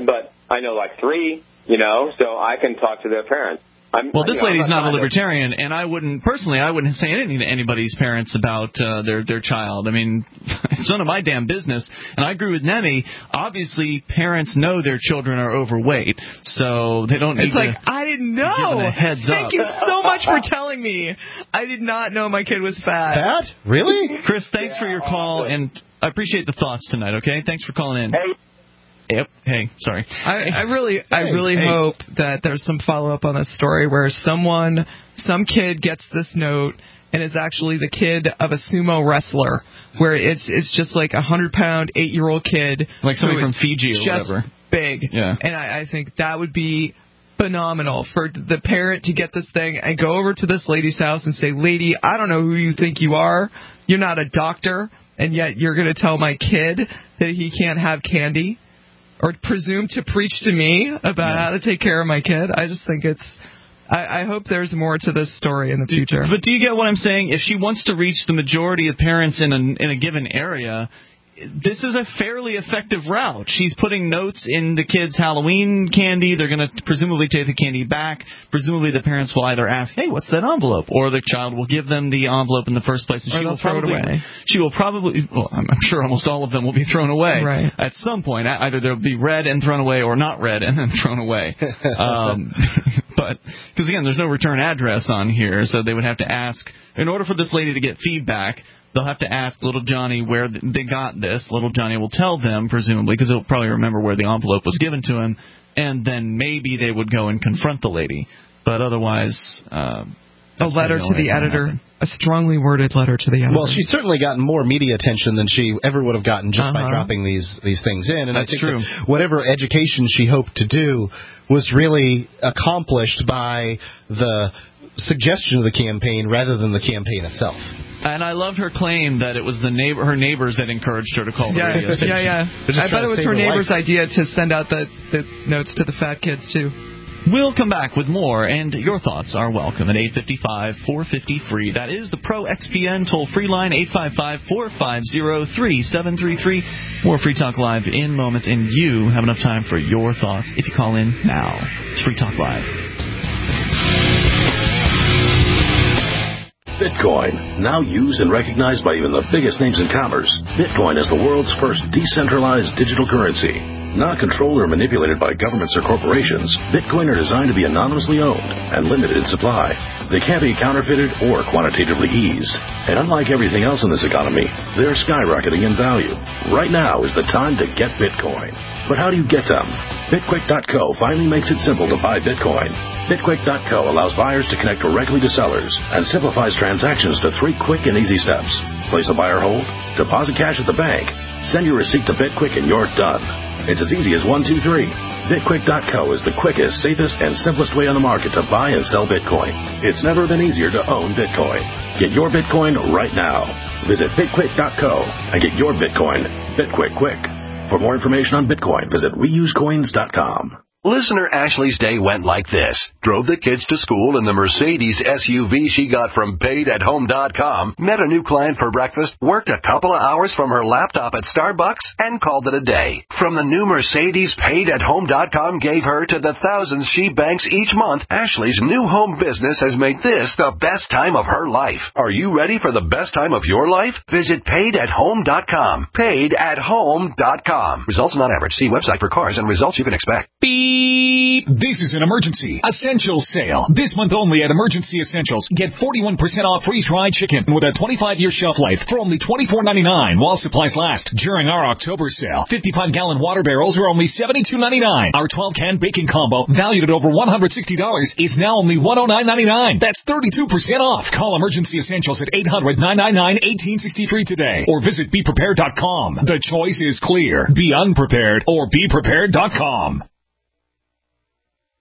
I know like three, you know, so I can talk to their parents. I'm, well, this you know, lady's not, not a libertarian, to... and I wouldn't, personally, I wouldn't say anything to anybody's parents about uh, their their child. I mean, it's none of my damn business. And I agree with Nemi. Obviously, parents know their children are overweight, so they don't need it's like, to I didn't know. give them a heads Thank up. you so much for telling me. I did not know my kid was fat. Fat? Really? Chris, thanks yeah, for your call, awesome. and I appreciate the thoughts tonight, okay? Thanks for calling in. Hey. Yep. Hey, sorry. I, I really, I really hey. hope that there's some follow up on this story where someone, some kid gets this note and is actually the kid of a sumo wrestler, where it's it's just like a hundred pound, eight year old kid, like somebody from Fiji or just whatever, big. Yeah. And I, I think that would be phenomenal for the parent to get this thing and go over to this lady's house and say, "Lady, I don't know who you think you are. You're not a doctor, and yet you're going to tell my kid that he can't have candy." Or presume to preach to me about yeah. how to take care of my kid. I just think it's... I, I hope there's more to this story in the future. But do you get what I'm saying? If she wants to reach the majority of parents in a, in a given area... This is a fairly effective route. She's putting notes in the kids' Halloween candy. They're going to presumably take the candy back. Presumably the parents will either ask, hey, what's that envelope? Or the child will give them the envelope in the first place. And or she they'll will throw probably, it away. She will probably, well, I'm sure almost all of them will be thrown away. Right. At some point. Either they'll be read and thrown away or not read and then thrown away. um, but, because again, there's no return address on here, so they would have to ask, in order for this lady to get feedback, they'll have to ask little Johnny where they got this. Little Johnny will tell them, presumably, because he'll probably remember where the envelope was given to him, and then maybe they would go and confront the lady. But otherwise... Uh, a letter to the editor. A strongly worded letter to the editor. Well, she's certainly gotten more media attention than she ever would have gotten just uh-huh. by dropping these these things in. And That's I think true. That whatever education she hoped to do was really accomplished by the suggestion of the campaign rather than the campaign itself. And I loved her claim that it was the neighbor, her neighbors that encouraged her to call the yeah, radio station. Yeah, yeah. I thought it was her neighbor's life. idea to send out the, the notes to the fat kids, too. We'll come back with more, and your thoughts are welcome at eight five five, four five zero, free. That is the Pro X P N toll-free line, eight five five, four five zero, three seven three three. More Free Talk Live in moments, and you have enough time for your thoughts if you call in now. It's Free Talk Live. Bitcoin, now used and recognized by even the biggest names in commerce. Bitcoin is the world's first decentralized digital currency. Not controlled or manipulated by governments or corporations, Bitcoin are designed to be anonymously owned and limited in supply. They can't be counterfeited or quantitatively eased. And unlike everything else in this economy, they're skyrocketing in value. Right now is the time to get Bitcoin. But how do you get them? Bitquick dot co finally makes it simple to buy Bitcoin. Bitquick dot co allows buyers to connect directly to sellers and simplifies transactions to three quick and easy steps. Place a buy or hold, deposit cash at the bank, send your receipt to Bitquick, and you're done. It's as easy as one, two, three. Bitquick dot co is the quickest, safest, and simplest way on the market to buy and sell Bitcoin. It's never been easier to own Bitcoin. Get your Bitcoin right now. Visit Bitquick dot co and get your Bitcoin Bitquick quick. For more information on Bitcoin, visit reuse coins dot com. Listener Ashley's day went like this. Drove the kids to school in the Mercedes S U V she got from paid at home dot com, met a new client for breakfast, worked a couple of hours from her laptop at Starbucks, and called it a day. From the new Mercedes paid at home dot com gave her to the thousands she banks each month, Ashley's new home business has made this the best time of her life. Are you ready for the best time of your life? Visit paid at home dot com. paid at home dot com. Results not average. See website for cars and results you can expect. Beep. This is an Emergency Essentials sale. This month only at Emergency Essentials. Get forty-one percent off freeze-dried chicken with a twenty-five year shelf life for only twenty-four ninety-nine while supplies last. During our October sale, fifty-five gallon water barrels are only seventy-two ninety-nine. Our twelve can baking combo, valued at over one hundred sixty dollars, is now only one hundred nine ninety-nine. That's thirty-two percent off. Call Emergency Essentials at eight hundred, nine nine nine, one eight six three today or visit be prepared dot com. The choice is clear. Be unprepared or be prepared dot com.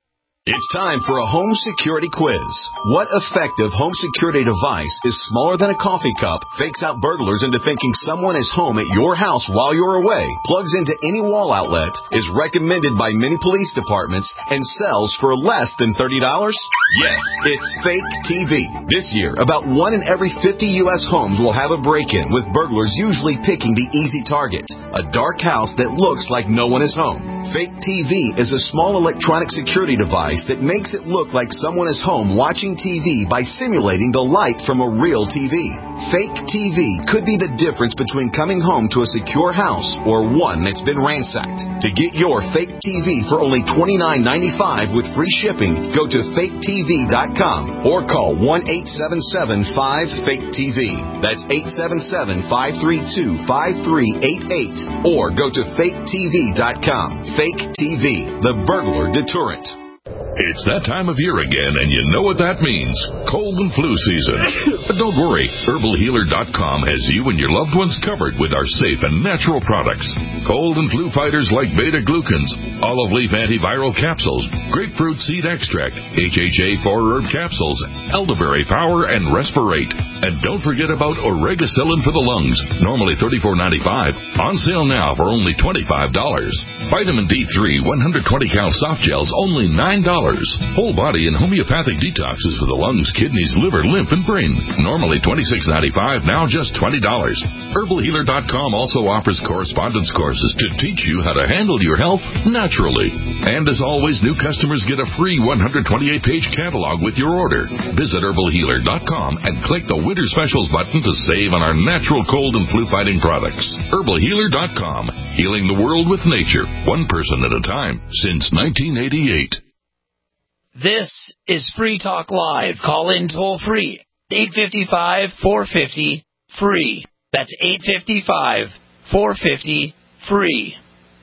It's time for a home security quiz. What effective home security device is smaller than a coffee cup, fakes out burglars into thinking someone is home at your house while you're away, plugs into any wall outlet, is recommended by many police departments, and sells for less than thirty dollars? Yes, it's Fake T V. This year, about one in every fifty U S homes will have a break-in, with burglars usually picking the easy target, a dark house that looks like no one is home. Fake T V is a small electronic security device that makes it look like someone is home watching T V by simulating the light from a real T V. Fake T V could be the difference between coming home to a secure house or one that's been ransacked. To get your Fake T V for only twenty-nine ninety-five with free shipping, go to fake T V dot com or call one eight seven seven five fake T V. That's eight seven seven, five three two, five three eight eight or go to fake T V dot com. Fake T V, the burglar deterrent. It's that time of year again, and you know what that means. Cold and flu season. But don't worry, herbal healer dot com has you and your loved ones covered with our safe and natural products. Cold and flu fighters like beta-glucans, olive leaf antiviral capsules, grapefruit seed extract, H H A four herb capsules, elderberry power, and respirate. And don't forget about oregacillin for the lungs, normally thirty-four ninety-five, on sale now for only twenty-five dollars. Vitamin D three one hundred twenty count soft gels, only nine dollars. Whole body and homeopathic detoxes for the lungs, kidneys, liver, lymph, and brain. Normally twenty-six ninety-five, now just twenty dollars. herbal healer dot com also offers correspondence courses to teach you how to handle your health naturally. And as always, new customers get a free one hundred twenty-eight page catalog with your order. Visit herbal healer dot com and click the Winter Specials button to save on our natural cold and flu fighting products. herbal healer dot com, healing the world with nature, one person at a time, since nineteen eighty-eight. This is Free Talk Live. Call in toll free. eight five five, four five zero, free. That's eight five five, four five zero, free.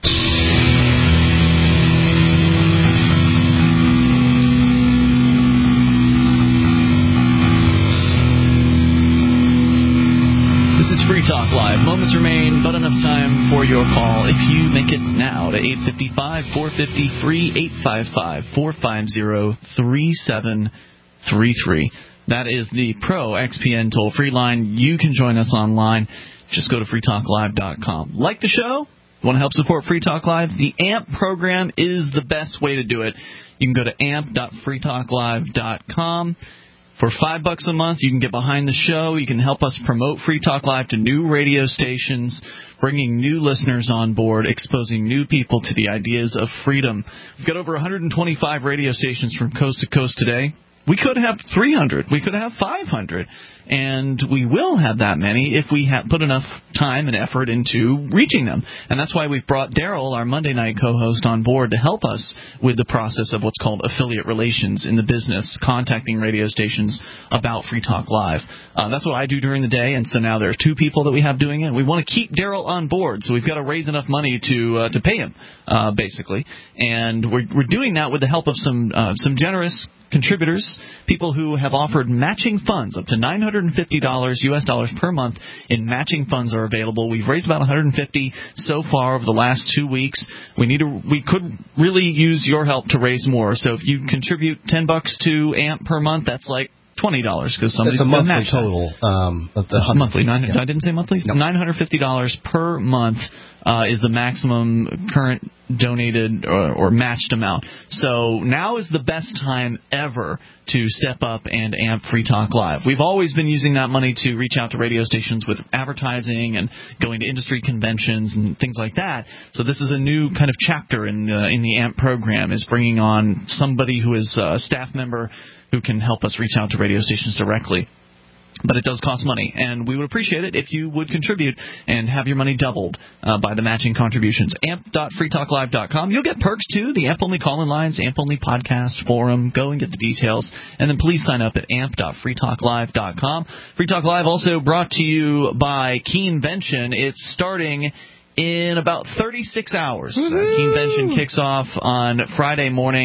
This is Free Talk Live. Moments remain, but enough time for your call. If you make it now to eight five five, four five zero, free, eight five five, four five zero, three seven three three. That is the Pro X P N toll-free line. You can join us online. Just go to free talk live dot com. Like the show? Want to help support Free Talk Live? The A M P program is the best way to do it. You can go to amp dot free talk live dot com. For five bucks a month, you can get behind the show. You can help us promote Free Talk Live to new radio stations, bringing new listeners on board, exposing new people to the ideas of freedom. We've got over one hundred twenty-five radio stations from coast to coast today. We could have three hundred. We could have five hundred. And we will have that many if we have put enough time and effort into reaching them. And that's why we've brought Daryl, our Monday night co-host, on board to help us with the process of what's called affiliate relations in the business, contacting radio stations about Free Talk Live. Uh, that's what I do during the day, and so now there are two people that we have doing it. We want to keep Daryl on board, so we've got to raise enough money to uh, to pay him, uh, basically. And we're we're doing that with the help of some uh, some generous contributors, people who have offered matching funds. Up to nine hundred fifty dollars U S dollars per month in matching funds are available. We've raised about one hundred fifty so far over the last two weeks. We need to, we could really use your help to raise more. So if you contribute ten bucks to A M P per month, that's like twenty dollars because somebody's That's a going to monthly match total. Um, of the That's monthly. Nine, yeah. I didn't say monthly? No. nine hundred fifty dollars per month uh, is the maximum current donated or, or matched amount. So now is the best time ever to step up and amp Free Talk Live. We've always been using that money to reach out to radio stations with advertising and going to industry conventions and things like that. So this is a new kind of chapter in uh, in the A M P program, is bringing on somebody who is a staff member who can help us reach out to radio stations directly. But it does cost money, and we would appreciate it if you would contribute and have your money doubled uh, by the matching contributions. amp dot free talk live dot com. You'll get perks, too, the A M P-only call-in lines, A M P-only podcast forum. Go and get the details, and then please sign up at amp dot free talk live dot com. Free Talk Live also brought to you by Keenvention. It's starting in about thirty-six hours. Uh, Keenvention kicks off on Friday morning.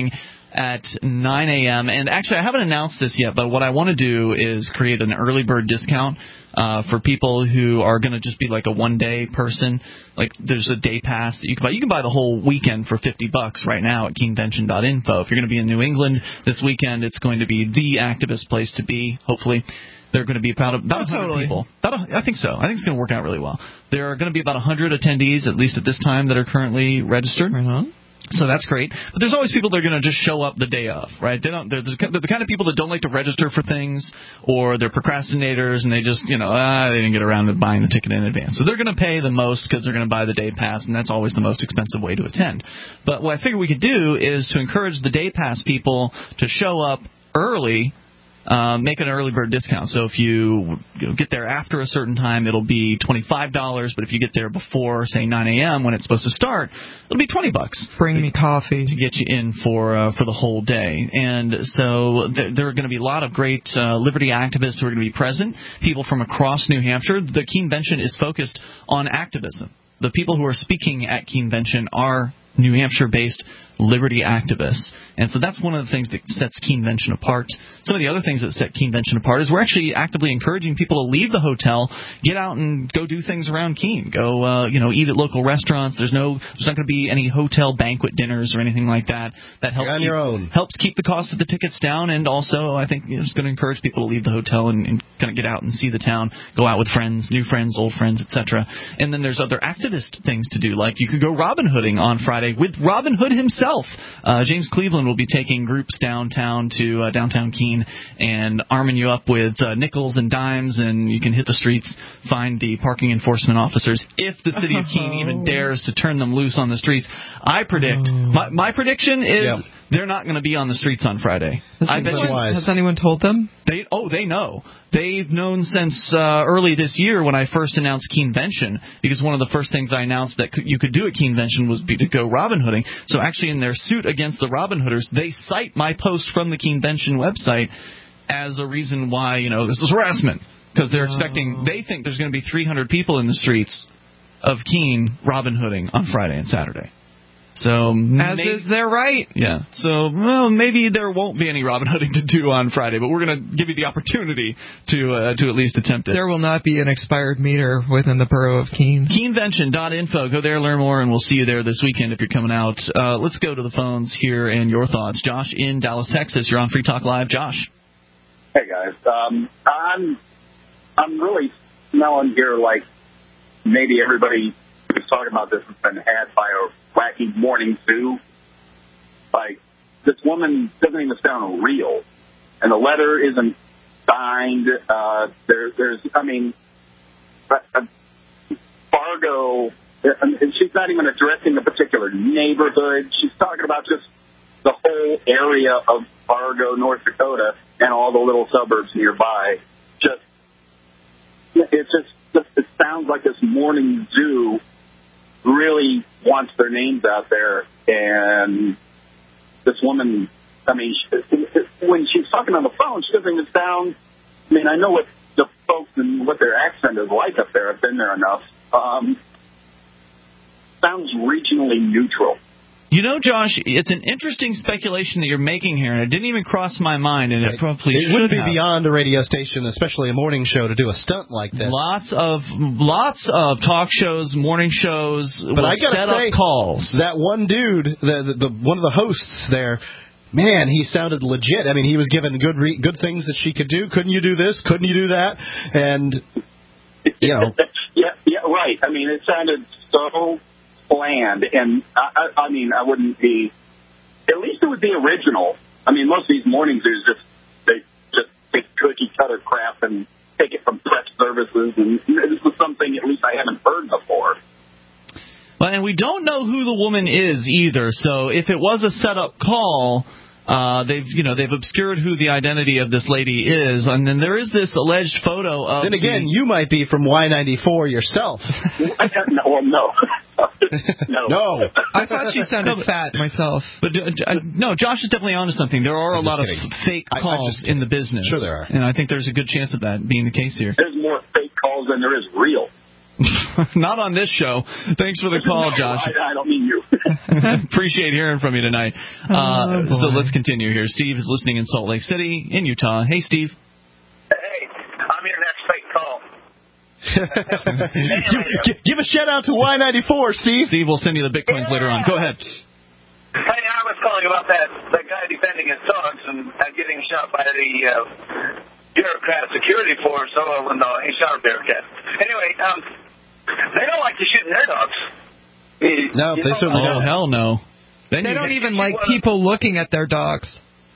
at nine a.m. And actually, I haven't announced this yet, but what I want to do is create an early bird discount uh, for people who are going to just be like a one-day person. Like, there's a day pass that you can buy. You can buy the whole weekend for fifty bucks right now at keenvention dot info. If you're going to be in New England this weekend, it's going to be the activist place to be, hopefully. There are going to be about, about one hundred totally. people. About a, I think so. I think it's going to work out really well. There are going to be about one hundred attendees, at least at this time, that are currently registered. Uh-huh. So that's great. But there's always people that are going to just show up the day of, right? They don't. They're the, they're the kind of people that don't like to register for things, or they're procrastinators, and they just, you know, ah, they didn't get around to buying the ticket in advance. So they're going to pay the most because they're going to buy the day pass, and that's always the most expensive way to attend. But what I figure we could do is to encourage the day pass people to show up early. Uh, make an early bird discount. So if you, you know, get there after a certain time, it'll be twenty-five dollars. But if you get there before, say, nine a.m. when it's supposed to start, it'll be twenty bucks. Bring me coffee to get you in for uh, for the whole day. And so th- there are going to be a lot of great uh, liberty activists who are going to be present. People from across New Hampshire. The Keenvention is focused on activism. The people who are speaking at Keenvention are New Hampshire-based liberty activists. And so that's one of the things that sets Keenvention apart. Some of the other things that set Keenvention apart is we're actually actively encouraging people to leave the hotel, get out and go do things around Keene. Go, uh, you know, eat at local restaurants. There's no, there's not going to be any hotel banquet dinners or anything like that. That helps You're on keep, your own. helps keep the cost of the tickets down, and also I think you know, it's going to encourage people to leave the hotel and, and kind of get out and see the town, go out with friends, new friends, old friends, et cetera. And then there's other activist things to do, like you could go Robin Hooding on Friday with Robin Hood himself. Uh, James Cleveland will be taking groups downtown to uh, downtown Keene and arming you up with uh, nickels and dimes, and you can hit the streets, find the parking enforcement officers if the city of Keene even dares to turn them loose on the streets. I predict, my, my prediction is Yep. they're not going to be on the streets on Friday. Has, I bet anyone, you- has anyone told them? They oh they know. They've known since uh, early this year when I first announced Keenvention, because one of the first things I announced that could, you could do at Keenvention was be to go Robin Hooding. So actually in their suit against the Robin Hooders, they cite my post from the Keenvention website as a reason why, you know, this is harassment, because they're expecting, they think there's going to be three hundred people in the streets of Keene Robin Hooding on Friday and Saturday. So As maybe, is their right. Yeah. So, well, maybe there won't be any Robin Hooding to do on Friday, but we're going to give you the opportunity to uh, to at least attempt it. There will not be an expired meter within the borough of Keene. Keenvention dot info. Go there, learn more, and we'll see you there this weekend if you're coming out. Uh, let's go to the phones here and your thoughts. Josh in Dallas, Texas. You're on Free Talk Live. Josh. Hey, guys. Um, I'm I'm really smelling here like maybe everybody who's talking about this has been had by a wacky morning zoo. Like, this woman doesn't even sound real. And the letter isn't signed. Uh, there, there's, I mean, uh, Fargo, and she's not even addressing a particular neighborhood. She's talking about just the whole area of Fargo, North Dakota, and all the little suburbs nearby. Just, it's just, just it sounds like this morning zoo really wants their names out there. And this woman, I mean, she, when she's talking on the phone, she doesn't even sound, I mean, I know what the folks and what their accent is like up there. I've been there enough. Um, sounds regionally neutral. You know, Josh, it's an interesting speculation that you're making here, and it didn't even cross my mind, and it probably It should wouldn't be have. beyond a radio station, especially a morning show, to do a stunt like this. Lots of lots of talk shows, morning shows, But will I gotta set say, up calls. That one dude, the, the, the one of the hosts there, man, he sounded legit. I mean, he was given good re- good things that she could do. Couldn't you do this? Couldn't you do that? And you know, yeah, yeah, right. I mean, it sounded so bland, and I, I, I mean, I wouldn't be. At least it would be original. I mean, most of these morning zoos just they just take cookie cutter crap and take it from press services, and this is something at least I haven't heard before. Well, and we don't know who the woman is either. So if it was a set-up call, uh, they've you know they've obscured who the identity of this lady is, and then there is this alleged photo of. then again, the, you might be from Y ninety-four yourself. no, well, no. no. No. I thought she sounded fat myself. But uh, no, Josh is definitely onto something. There are a I'm lot of just fake I- I'm calls just in the business. Sure there are. And I think there's a good chance of that being the case here. There's more fake calls than there is real. Not on this show. Thanks for the call, No, Josh. I, I don't mean you. Appreciate hearing from you tonight. Uh, oh, so let's continue here. Steve is listening in Salt Lake City, in Utah. Hey, Steve. Hey, I'm your next fake call. give, give a shout out to Y ninety-four, Steve. Steve will send you the bitcoins yeah. later on. Go ahead. Hey, I was calling about that, that guy defending his dogs and uh, getting shot by the uh, bureaucrat security force. Oh, well, no, he shot a bearcat. Anyway, um, they don't like to shoot their dogs. No, you they know, certainly don't. Oh, hell no. Then they don't even like people looking at their dogs.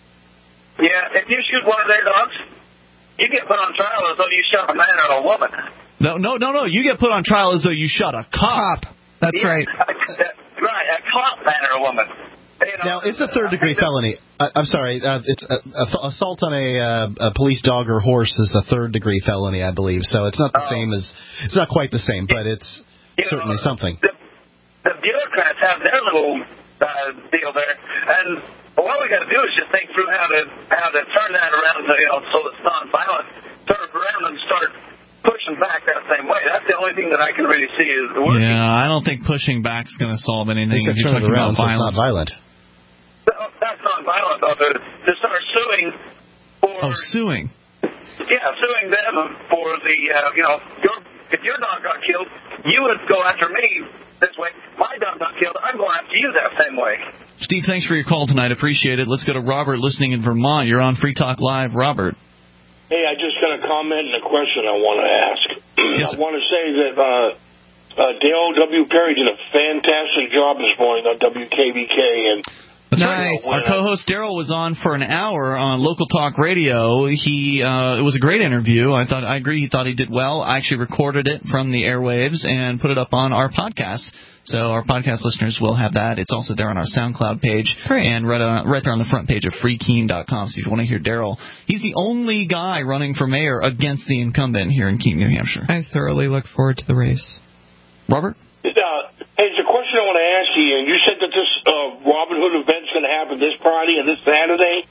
Yeah, if you shoot one of their dogs, you get put on trial as though you shot a man or a woman. No, no, no, no. You get put on trial as though you shot a cop. cop. That's yeah, right. Right, a cop man or a woman. You know, now, it's a third-degree felony. I, I'm sorry. Uh, it's a, a, assault on a, uh, a police dog or horse is a third-degree felony, I believe. So it's not the oh. same as it's not quite the same, but it's you certainly know, something. The, the bureaucrats have their little uh, deal there, and all we got to do is just think through how to how to turn that around, to, you know, so it's non-violent. Turn it around and start pushing back that same way. That's the only thing that I can really see is the working. Yeah, I don't think pushing back is going to solve anything. If you're talking around, about violence. So it's not violent. That's not violent, though, to, to start suing for... Oh, suing. Yeah, suing them for the, uh, you know, your, if your dog got killed, you would go after me this way. My dog got killed, I'm going after you that same way. Steve, thanks for your call tonight. Appreciate it. Let's go to Robert listening in Vermont. You're on Free Talk Live. Robert. Hey, I just got a comment and a question I want to ask. Yes. I want to say that uh, uh, Dale W. Perry did a fantastic job this morning on W K B K, and That's nice. Right. Our co-host Daryl was on for an hour on Local Talk Radio. He uh, it was a great interview. I thought I agree. He thought he did well. I actually recorded it from the airwaves and put it up on our podcast. So our podcast listeners will have that. It's also there on our SoundCloud page Great. and right, on, right there on the front page of free keene dot com. So if you want to hear Daryl, he's the only guy running for mayor against the incumbent here in Keene, New Hampshire. I thoroughly look forward to the race. Robert? Uh, hey, it's a question I want to ask you. You said that this uh, Robin Hood event's going to happen this Friday and this Saturday?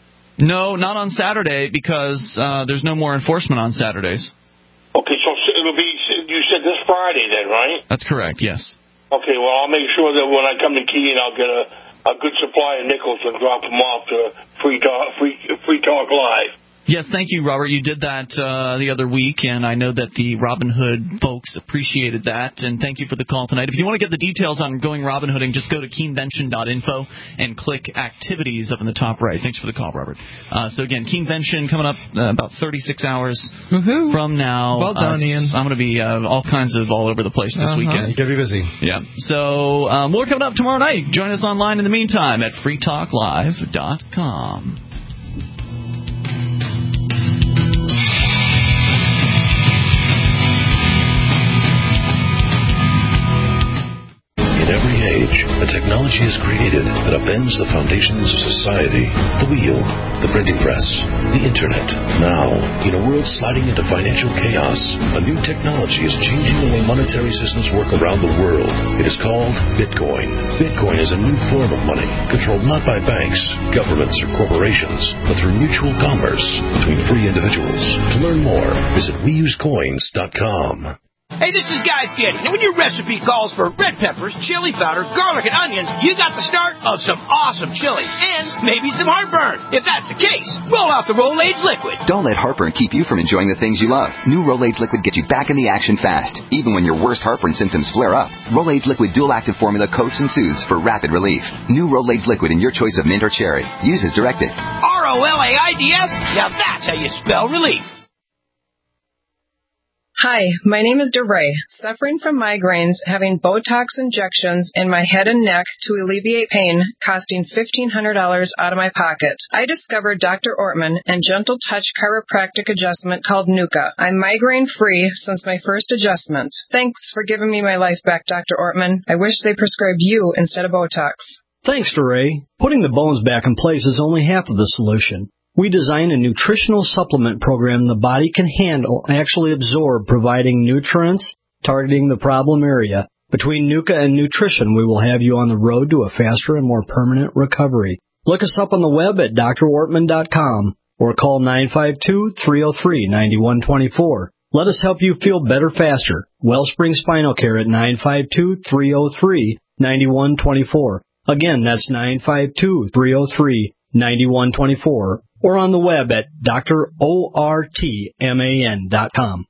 No, not on Saturday because uh, there's no more enforcement on Saturdays. Okay, so it'll be, you said this Friday then, right? That's correct, yes. Okay, well, I'll make sure that when I come to Keene, I'll get a, a good supply of nickels and drop them off to Free Talk, Free, Free Talk Live. Yes, thank you, Robert. You did that uh, the other week, and I know that the Robin Hood folks appreciated that, and thank you for the call tonight. If you want to get the details on going Robin Hooding, just go to keenvention dot info and click Activities up in the top right. Thanks for the call, Robert. Uh, so, again, Keenvention coming up uh, about thirty-six hours Woo-hoo. From now. Well done, uh, Ian. I'm going to be uh, all kinds of all over the place this uh-huh. weekend. You're going to be busy. Yeah. So, um, more coming up tomorrow night. Join us online in the meantime at free talk live dot com. In every age, a technology is created that upends the foundations of society. The wheel, the printing press, the internet. Now, in a world sliding into financial chaos, a new technology is changing the way monetary systems work around the world. It is called Bitcoin. Bitcoin is a new form of money, controlled not by banks, governments, or corporations, but through mutual commerce between free individuals. To learn more, visit we use coins dot com. Hey, this is Guy Fieri. Now, when your recipe calls for red peppers, chili powder, garlic, and onions, you got the start of some awesome chili and maybe some heartburn. If that's the case, roll out the Rolaids Liquid. Don't let heartburn keep you from enjoying the things you love. New Rolaids Liquid gets you back in the action fast, even when your worst heartburn symptoms flare up. Rolaids Liquid dual-active formula coats and soothes for rapid relief. New Rolaids Liquid in your choice of mint or cherry. Use as directed. R O L A I D S? Now that's how you spell relief. Hi, my name is DeRay, suffering from migraines, having Botox injections in my head and neck to alleviate pain, costing fifteen hundred dollars out of my pocket. I discovered Doctor Ortman and Gentle Touch chiropractic adjustment called Nuka. I'm migraine-free since my first adjustment. Thanks for giving me my life back, Doctor Ortman. I wish they prescribed you instead of Botox. Thanks, DeRay. Putting the bones back in place is only half of the solution. We designed a nutritional supplement program the body can handle, actually absorb, providing nutrients, targeting the problem area. Between Nuka and nutrition, we will have you on the road to a faster and more permanent recovery. Look us up on the web at D R ortman dot com or call nine five two, three oh three, nine one two four. Let us help you feel better faster. Wellspring Spinal Care at nine five two, three oh three, nine one two four. Again, that's nine five two, three oh three, nine one two four. Or on the web at D R O R T M A N dot com.